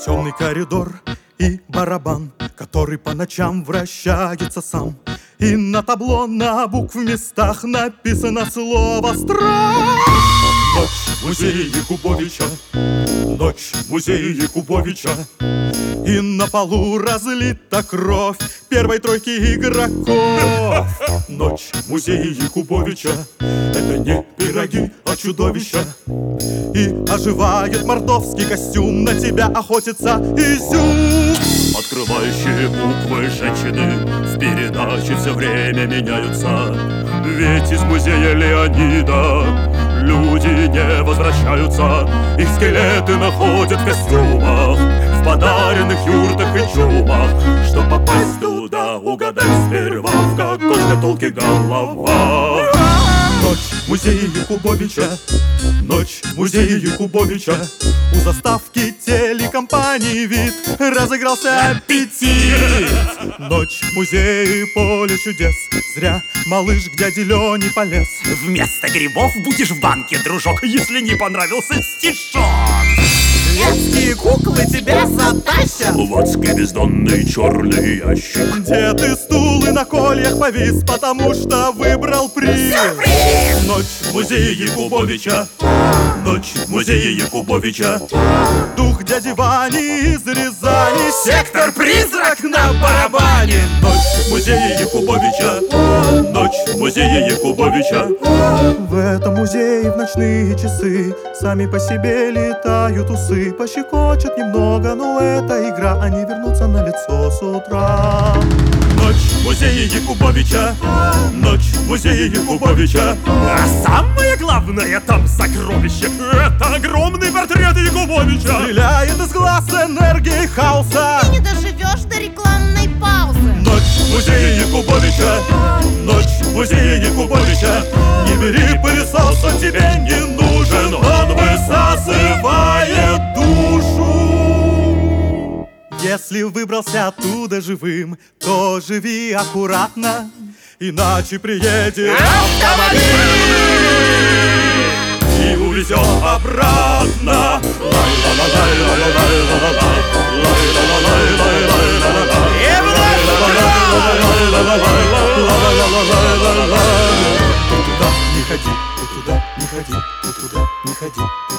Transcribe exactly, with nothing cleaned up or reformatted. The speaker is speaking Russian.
Темный коридор и барабан, который по ночам вращается сам. И на табло на букв местах написано слово «страх». Ночь в музее Якубовича, ночь в музее Якубовича. И на полу разлита кровь первой тройки игроков. Ночь в музее Якубовича — это не пироги, а чудовища. И оживает мордовский костюм, на тебя охотится изюм. Открывающие буквы женщины в передаче все время меняются. Ведь из музея Леонида люди не возвращаются. Их скелеты находят в костюмах, в подаренных юртах и чумах. Чтоб попасть туда, угадай сперва, в какой шкатулке голова. Ночь в музее Якубовича, ночь в музее Якубовича. У заставки телекомпании вид разыгрался аппетит. Ночь в музее поле чудес. Зря малыш к дяде Лене полез. Вместо грибов будешь в банке, дружок, если не понравился стишок. Детские куклы тебя затащат В адский бездонный черный ящик. Где ты стул и на кольях повис, потому что выбрал приз. Ночь в музее Якубовича, ночь в музее Якубовича. Дух дяди Вани из Рязани, Сектор призрак на барабане. Ночь в музее Якубовича, ночь в музее Якубовича. В этом музее в ночные часы сами по себе летают усы. Пощекочет немного, но это игра, они вернутся на лицо с утра. Ночь в музее Якубовича, ночь в музее Якубовича. А самое главное там сокровище — это огромный портрет Якубовича. Стреляет из глаз энергией хаоса. Ты не доживешь до рекламной паузы. Ночь в музее Якубовича, ночь в музее Якубовича. Не бери пылесос, он тебе не нужен, он высасывает душу. Если выбрался оттуда живым, то живи аккуратно, иначе приедет Автомобиль и увезет обратно. и вновь Ты туда не ходи, ты туда не ходи, ты туда не ходи.